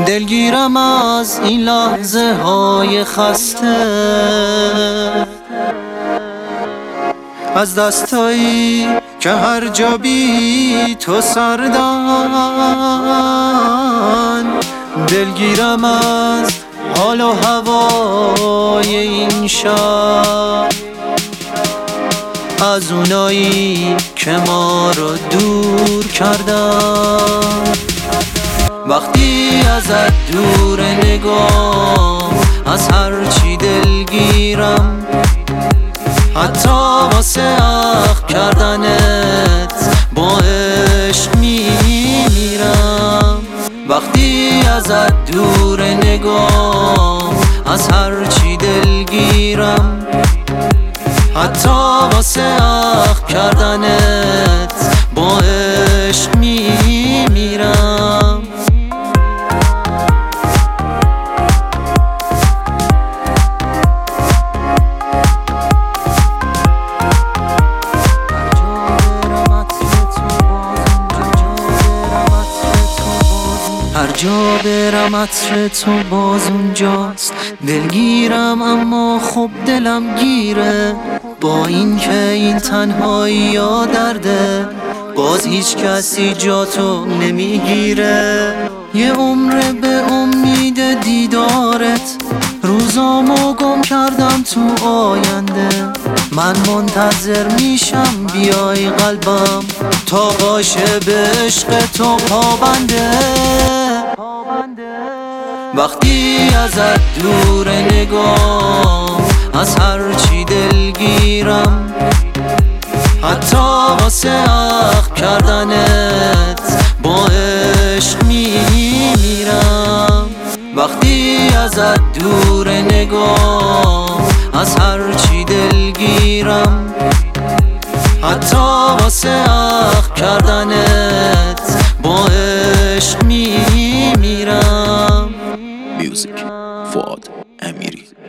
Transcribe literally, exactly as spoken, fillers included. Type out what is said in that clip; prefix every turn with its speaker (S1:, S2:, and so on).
S1: دلگیرم از این لحظه های خسته، از دستایی که هر جا بی تو سردن. دلگیرم از حال و هوای این شب، از اونایی که ما رو دور کردن. وقتی ازت دور نگاه، از هر چی دلگیرم، حتی واسه عقل کردنت با عشق میمیرم. وقتی ازت دور نگاه، از هر چی دلگیرم، حتی واسه عقل کردنت با عشق میمیرم. هر جا برم عطر تو باز اونجاست. دلگیرم اما خب دلم گیره، با این که این تنهایی یا درده، باز هیچ کسی جا تو نمیگیره. یه عمر به امید دیدارت، روزامو گم کردم تو آینده. من منتظر میشم بیای قلبم، تا باشه به عشق تو پابنده. وقتی ازت دور نگاه، از هر چی دلگیرم، حتی واسه عقل کردنت با عشق میمیرم. وقتی ازت دور نگاه، از هر چی دلگیرم، حتی واسه عقل کردنت با عشق میمیرم.
S2: میوزیک فؤاد امیری.